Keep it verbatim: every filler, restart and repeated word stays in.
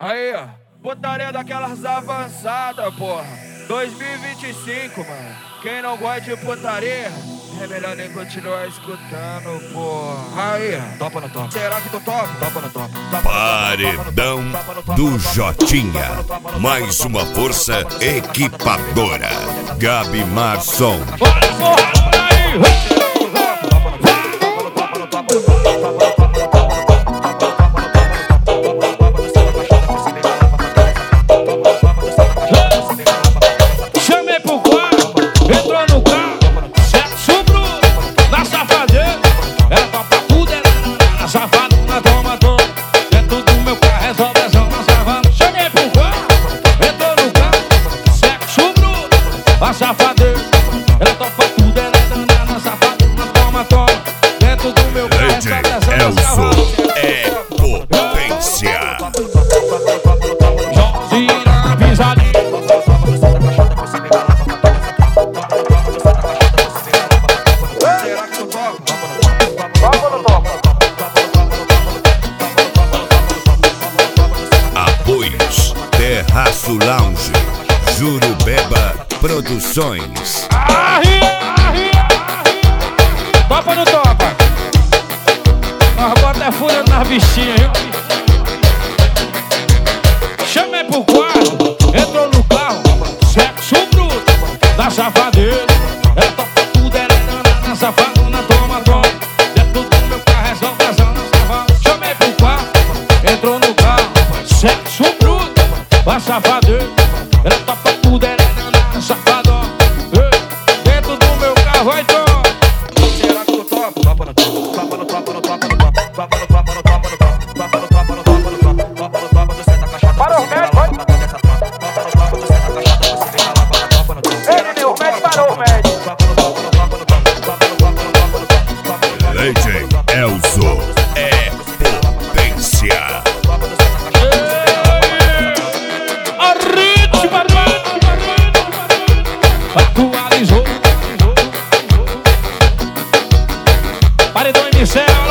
Aí, ó, putaria daquelas avançadas, porra. dois mil e vinte e cinco, mano. Quem não gosta de putaria, é melhor nem continuar escutando, porra. Aí, topa no topa. Será que tu topa? Topa no topa. Paredão do Jotinha. Mais uma força equipadora. Gabi Marson. Bora, porra, bora aí! Chamei pro quarto, entrou no carro, sexo bruto, na safadeira. Ela topa tudo, ela na safada, na toma, toma. Dentro do meu carro, resolve essa na savana. Chamei pro quarto, entrou no carro, sexo bruto, na safadeira. Ela topa tudo, ela na safada, na toma, toma. Dentro do meu carro, resolve essa na savana. É potência. Joãozinho na pisadinha. Será que tu topa? Topa ou não topa? Apoios Terraço Lounge, Jurubeba Produções. Arri, arri, arri. Topa ou não topa? Nós bota é fura nas bichinhas, viu? Chamei pro quarto, entrou no carro, sexo bruto, da safadeza. Ela topa tudo, ela é na safada, na toma, toma. Dentro do meu carro, resolve essa na safada. Chamei pro quarto, entrou no carro, sexo bruto, da safadeza. Ela topa tudo, ela é na safada. Dentro do meu carro, vai toma. Será que tu topa? Topa no topa, topa no topa, no topa, no topa, topa no topa, no topa, no topa, topa no topa, no topa, no topa, topa no topa, você tá caixada. Parou, médico, vai. Topa no topa, você tá caixada, você vem lá pra topa no topa. Ei, Nil, o médico parou, médico. Topa no topa, no topa, no topa, topa no topa, no topa, no topa. Legend Elzo é potência. A ritmo, atualizou. Paredão inicial.